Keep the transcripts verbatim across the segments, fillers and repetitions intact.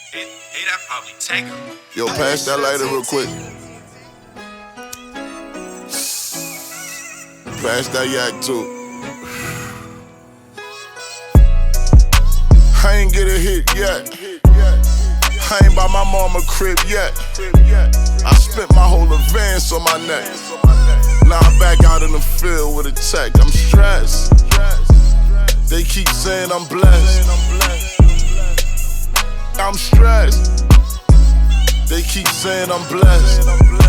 Hey, hey, that probably take him. Yo, pass that lighter real quick. Pass that yak too. I ain't get a hit yet. I ain't buy my mama crib yet. I spent my whole advance on my neck. Now I'm back out in the field with a tech. I'm stressed. They keep saying I'm blessed. I'm stressed. They keep saying I'm blessed.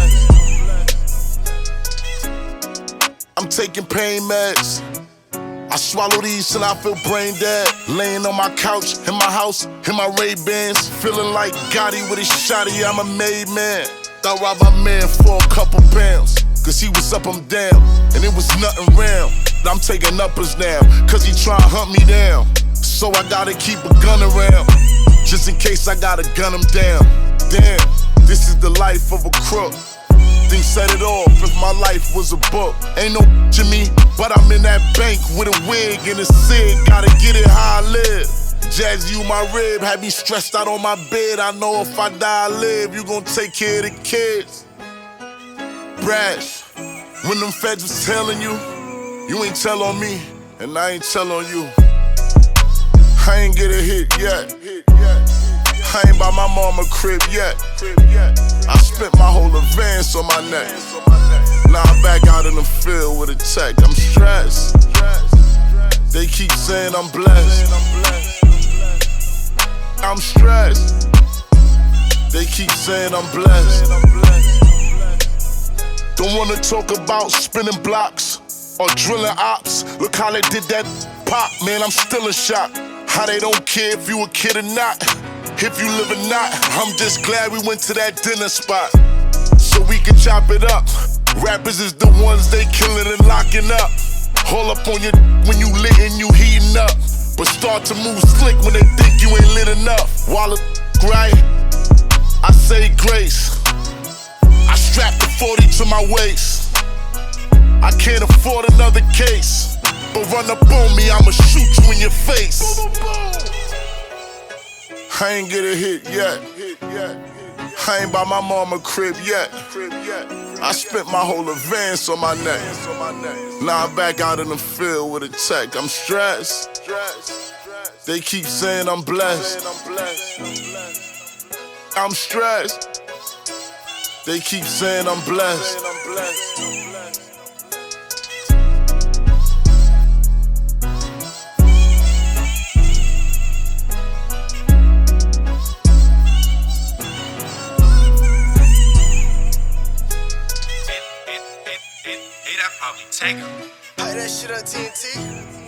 I'm taking pain meds. I swallow these till I feel brain dead. Laying on my couch, in my house, in my Ray-Bans. Feeling like Gotti with a shotty, I'm a made man. Thought robbed my man for a couple pounds. Cause he was up, I'm down, and it was nothing round. I'm taking uppers now, cause he tryna hunt me down. So I gotta keep a gun around, just in case I gotta gun him down. Damn, this is the life of a crook. Things set it off if my life was a book. Ain't no Jimmy, but I'm in that bank with a wig and a cig. Gotta get it how I live. Jazzy, you my rib, had me stressed out on my bed. I know if I die, I live. You gon' take care of the kids. Brash, when them feds was telling you, you ain't tell on me, and I ain't tell on you. I ain't get a hit yet. I ain't buy my mama crib yet. I spent my whole advance on my neck. Now I'm back out in the field with a tech. I'm stressed. They keep saying I'm blessed. I'm stressed. They keep saying I'm blessed. Don't wanna talk about spinning blocks or drilling ops. Look how they did that pop, man, I'm still in shock. How they don't care if you a kid or not. If you live or not, I'm just glad we went to that dinner spot so we can chop it up. Rappers is the ones they killing and locking up. All up on your when you lit and you heating up, but start to move slick when they think you ain't lit enough. While it right, I say grace. I strap the forty to my waist. I can't afford another case, but run up on me, I'ma shoot you in your face. I ain't get a hit yet. I ain't buy my mama crib yet. I spent my whole advance on my neck. Now I'm back out in the field with a tech. I'm stressed. They keep saying I'm blessed. I'm stressed. They keep saying I'm blessed. Hey, that probably take him. Play that shit on T N T.